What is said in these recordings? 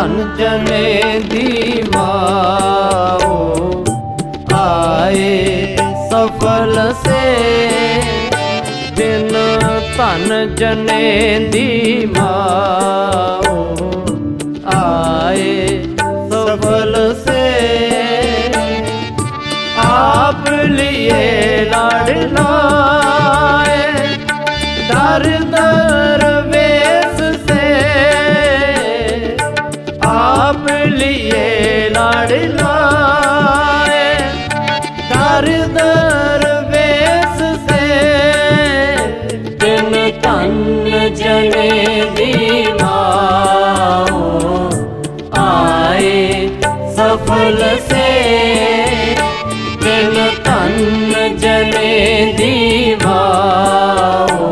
तन जने दी माओ आए सफल से दिन तन जने दी माओ आए सफल से आप लिए लाड़ लाए दर दर वेश से आप लिए लाड़ लाए दर दर वेश से दिन तन जने दी माओ आए सफल से दिन तन जने दी माओ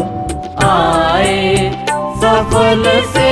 आए सफल से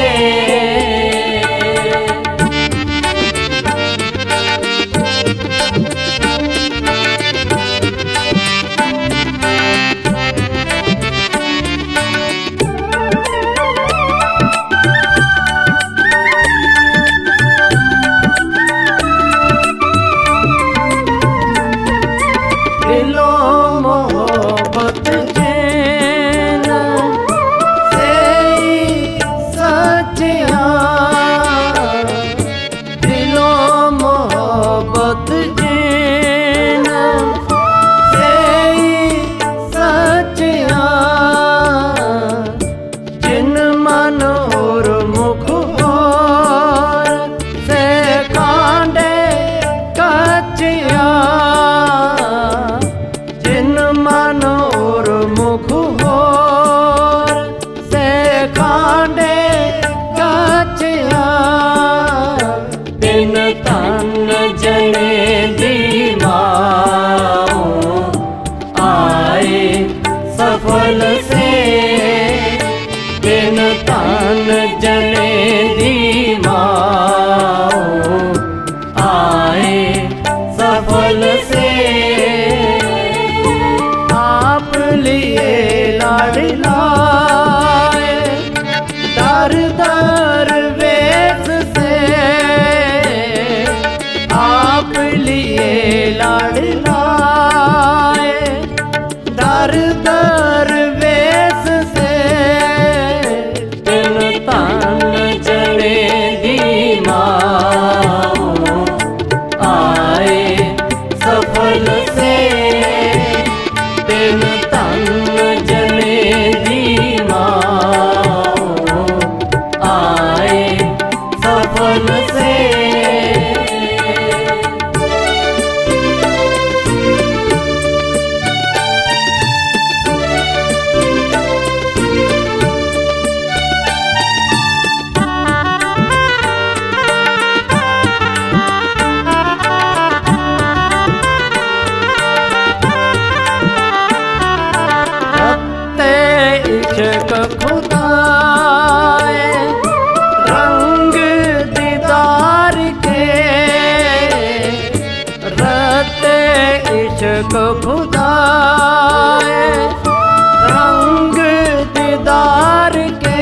सफल से दिन तन जने दी माओ आए सफल से आप लिए लाड़ लाए दर दर वेश से आप लिए लाड़ लाए दर दर वेश से दिन तन जने दी माओ आए सफल से दिन तन जने दी माओ आए सफल से खुदाए रंग दीदार के रते इश्क खुदाए रंग दीदार के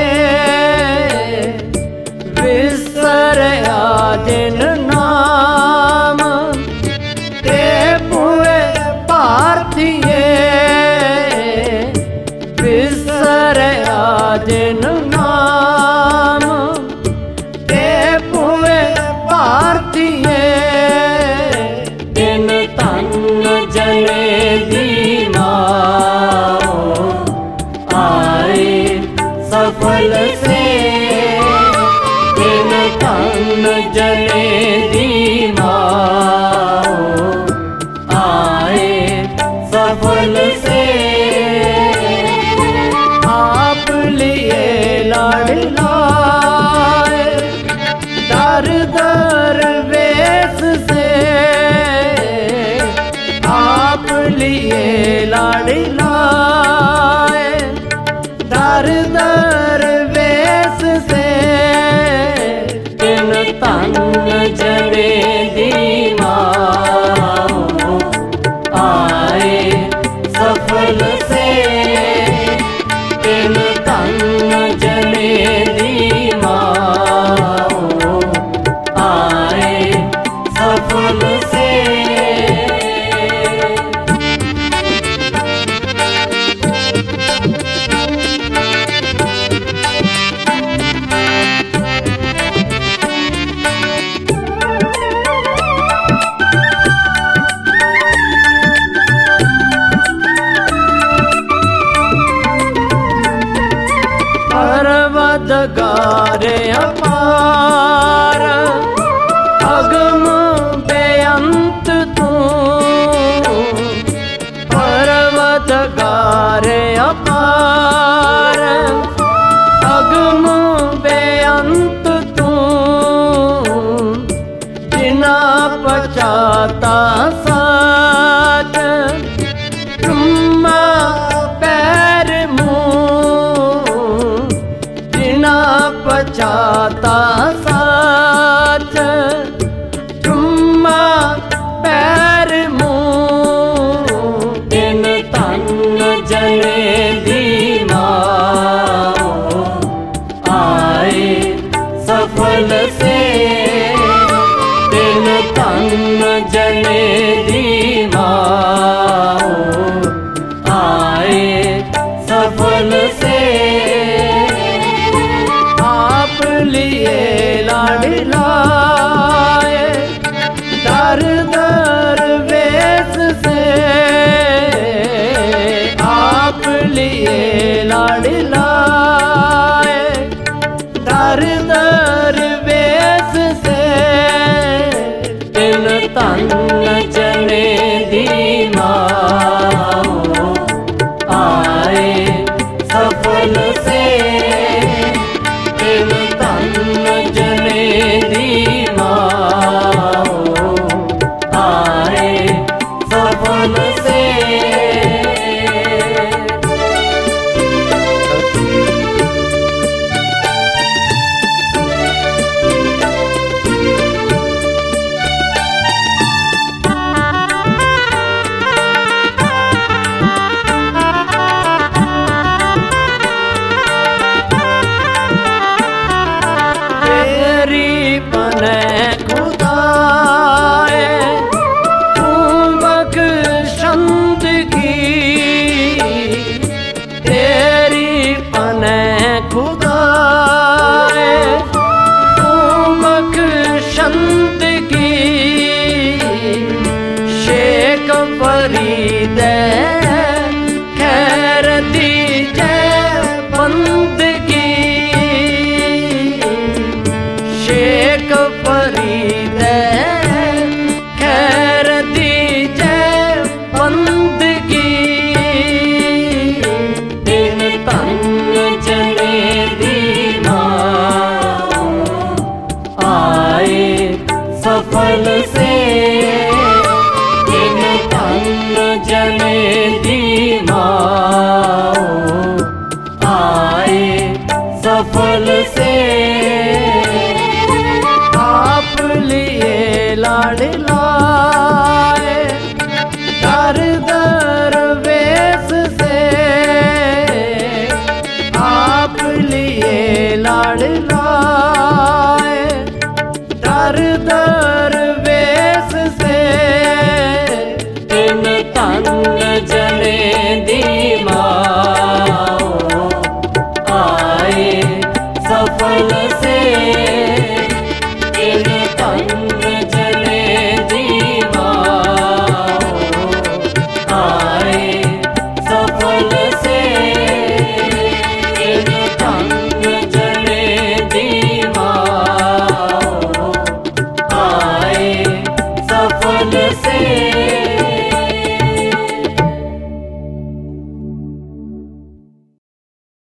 विसर जिन नाम ते पुए पार्थिए विसर जिन नाम ते पुए पार्थिए दिन तन जने दी माओ आए सफल से दिन तन जने दी माओ आए सफल से आप लिए लाड़ लाए दर दर वेश से आप लिए लाड़ लाए दर दर वेश से दिन तन जने दी माओ आए सफल से दिन तन जने दी माओ गारे अपार, अगम बेअंत तू पर्वत गारे अपार, अगम बेअंत तू बिना पचाता साच, ब्रह्मा पैर मुँह बिना पचाता साच, ब्रह्मा पैर मुँह तिन तन जने दीमाओ आए सफल से, तिन तन जने दीमाओ आए सफल से।